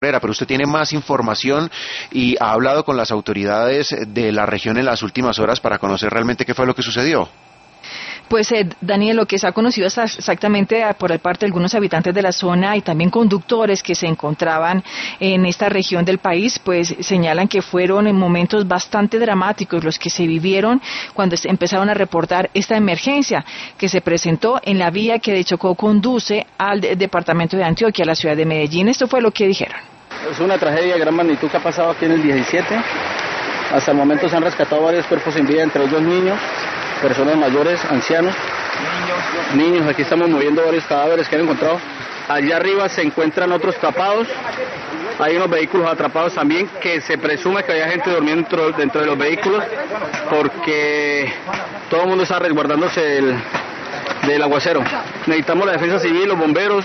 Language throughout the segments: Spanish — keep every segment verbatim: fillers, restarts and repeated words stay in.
pero usted tiene más información y ha hablado con las autoridades de la región en las últimas horas para conocer realmente qué fue lo que sucedió. Pues eh, Daniel, lo que se ha conocido es exactamente por parte de algunos habitantes de la zona y también conductores que se encontraban en esta región del país, pues señalan que fueron en momentos bastante dramáticos los que se vivieron cuando empezaron a reportar esta emergencia que se presentó en la vía que de Chocó conduce al de- departamento de Antioquia, a la ciudad de Medellín. Esto fue lo que dijeron. Es una tragedia de gran magnitud que ha pasado aquí en el diecisiete. Hasta el momento se han rescatado varios cuerpos sin vida, entre ellos niños, personas mayores, ancianos, niños. Niños, aquí estamos moviendo varios cadáveres que han encontrado. Allá arriba se encuentran otros tapados. Hay unos vehículos atrapados también, que se presume que había gente durmiendo dentro, dentro de los vehículos, porque todo el mundo está resguardándose del, del aguacero. Necesitamos la defensa civil, los bomberos,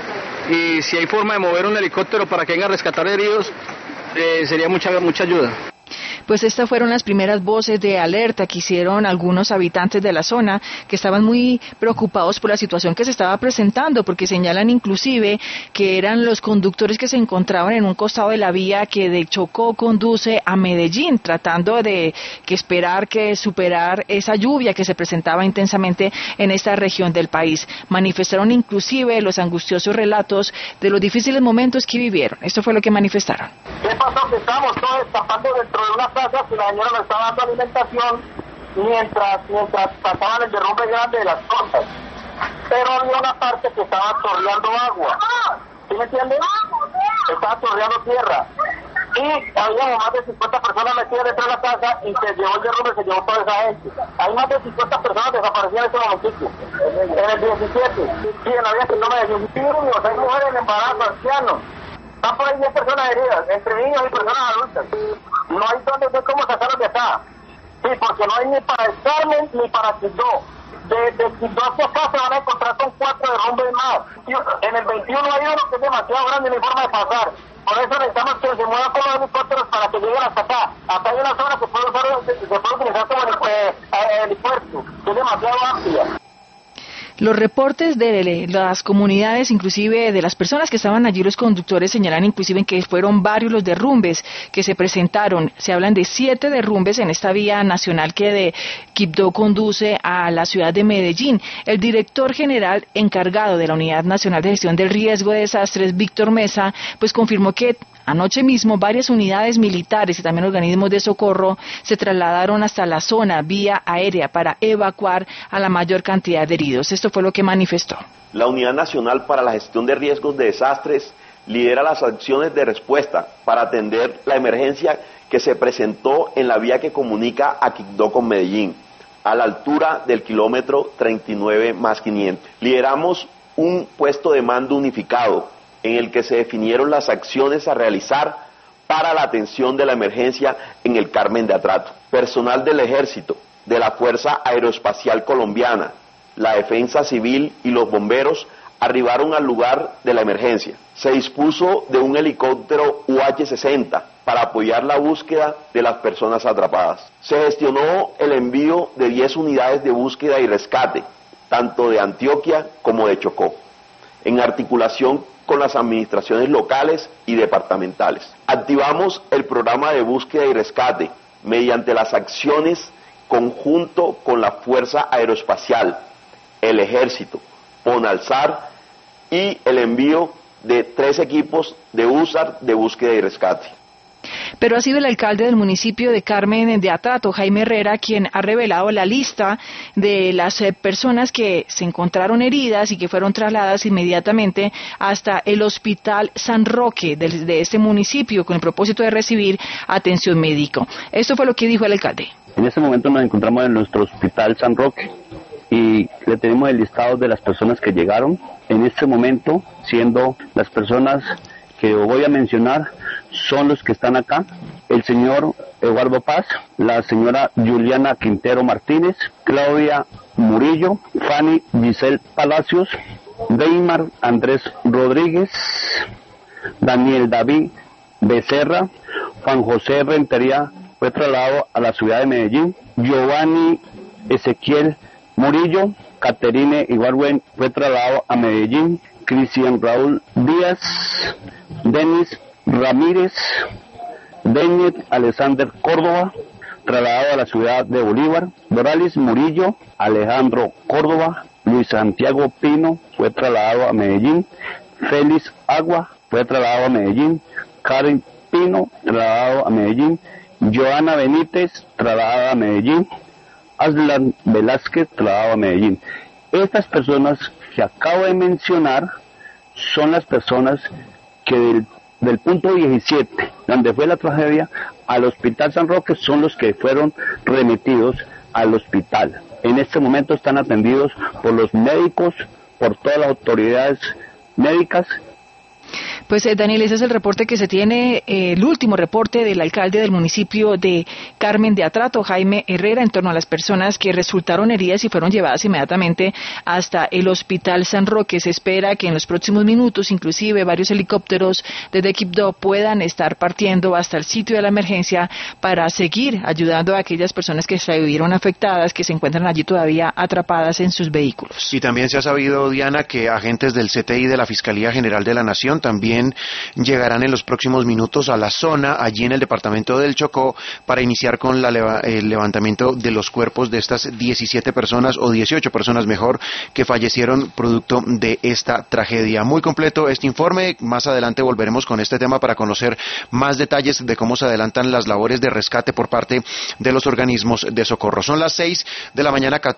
y si hay forma de mover un helicóptero para que venga a rescatar heridos, eh, sería mucha, mucha ayuda. Pues estas fueron las primeras voces de alerta que hicieron algunos habitantes de la zona que estaban muy preocupados por la situación que se estaba presentando, porque señalan inclusive que eran los conductores que se encontraban en un costado de la vía que de Chocó conduce a Medellín, tratando de que esperar que superar esa lluvia que se presentaba intensamente en esta región del país. Manifestaron inclusive los angustiosos relatos de los difíciles momentos que vivieron. Esto fue lo que manifestaron. ¿Qué pasó? Que estábamos todos escapando dentro de una casa que la señora nos estaba dando alimentación mientras mientras pasaban el derrumbe grande de las cosas. Pero había una parte que estaba chorreando agua. ¿Sí me entienden? Estaba chorreando tierra. Y había más de cincuenta personas metidas dentro de la casa y se llevó el derrumbe, se llevó toda esa gente. Hay más de cincuenta personas desaparecidas en este momento. En el diecisiete. Sí, en la vía que no me decían. Niños, hay mujeres en embarazo, ancianos. Están por ahí diez personas heridas, entre niños y personas adultas. No hay donde ver cómo sacarlos de acá. Sí, porque no hay ni para el Carmen ni para Quibdó. De, de Quibdó hacia acá se van a encontrar con cuatro derrumbes más. En el veintiuno hay uno que es demasiado grande y no hay forma de pasar. Por eso necesitamos que se muevan con los helicópteros para que lleguen hasta acá. Acá hay una zona que puede, usar, se puede utilizar como el helipuerto, que es demasiado amplia. Los reportes de las comunidades, inclusive de las personas que estaban allí, los conductores, señalan inclusive que fueron varios los derrumbes que se presentaron. Se hablan de siete derrumbes en esta vía nacional que de Quibdó conduce a la ciudad de Medellín. El director general encargado de la Unidad Nacional de Gestión del Riesgo de Desastres, Víctor Mesa, pues confirmó que anoche mismo varias unidades militares y también organismos de socorro se trasladaron hasta la zona vía aérea para evacuar a la mayor cantidad de heridos. Esto fue lo que manifestó. La Unidad Nacional para la Gestión de Riesgos de Desastres lidera las acciones de respuesta para atender la emergencia que se presentó en la vía que comunica a Quibdó con Medellín, a la altura del kilómetro treinta y nueve más quinientos. Lideramos un puesto de mando unificado en el que se definieron las acciones a realizar para la atención de la emergencia en el Carmen de Atrato. Personal del Ejército, de la Fuerza Aeroespacial Colombiana, la Defensa Civil y los bomberos arribaron al lugar de la emergencia. Se dispuso de un helicóptero U H sesenta para apoyar la búsqueda de las personas atrapadas. Se gestionó el envío de diez unidades de búsqueda y rescate, tanto de Antioquia como de Chocó, en articulación con las administraciones locales y departamentales. Activamos el programa de búsqueda y rescate mediante las acciones conjunto con la Fuerza Aeroespacial, el Ejército, Ponalsar y el envío de tres equipos de U S A R de búsqueda y rescate. Pero ha sido el alcalde del municipio de Carmen de Atrato, Jaime Herrera, quien ha revelado la lista de las eh, personas que se encontraron heridas y que fueron trasladadas inmediatamente hasta el Hospital San Roque de, de este municipio con el propósito de recibir atención médica. Esto fue lo que dijo el alcalde. En este momento nos encontramos en nuestro Hospital San Roque y le tenemos el listado de las personas que llegaron en este momento, siendo las personas que voy a mencionar son los que están acá: el señor Eduardo Paz, la señora Juliana Quintero Martínez, Claudia Murillo, Fanny Giselle Palacios, Deimar Andrés Rodríguez, Daniel David Becerra, Juan José Rentería fue trasladado a la ciudad de Medellín, Giovanni Ezequiel Murillo, Caterine Ibargüen fue trasladado a Medellín, Cristian Raúl Díaz, Denis Ramírez Deñet Alexander Córdoba, trasladado a la ciudad de Bolívar. Morales Murillo Alejandro Córdoba. Luis Santiago Pino fue trasladado a Medellín. Félix Agua fue trasladado a Medellín. Karen Pino, trasladado a Medellín. Joana Benítez, trasladada a Medellín. Aslan Velázquez, trasladado a Medellín. Estas personas que acabo de mencionar son las personas que del, del punto diecisiete, donde fue la tragedia, al Hospital San Roque, son los que fueron remitidos al hospital. En este momento están atendidos por los médicos, por todas las autoridades médicas. Pues eh, Daniel, ese es el reporte que se tiene, eh, el último reporte del alcalde del municipio de Carmen de Atrato, Jaime Herrera, en torno a las personas que resultaron heridas y fueron llevadas inmediatamente hasta el Hospital San Roque. Se espera que en los próximos minutos, inclusive varios helicópteros desde Quibdó puedan estar partiendo hasta el sitio de la emergencia para seguir ayudando a aquellas personas que se vieron afectadas, que se encuentran allí todavía atrapadas en sus vehículos. Y también se ha sabido, Diana, que agentes del C T I de la Fiscalía General de la Nación también llegarán en los próximos minutos a la zona, allí en el departamento del Chocó, para iniciar con la leva, el levantamiento de los cuerpos de estas diecisiete personas, o dieciocho personas mejor, que fallecieron producto de esta tragedia. Muy completo este informe. Más adelante volveremos con este tema para conocer más detalles de cómo se adelantan las labores de rescate por parte de los organismos de socorro. Son las seis de la mañana,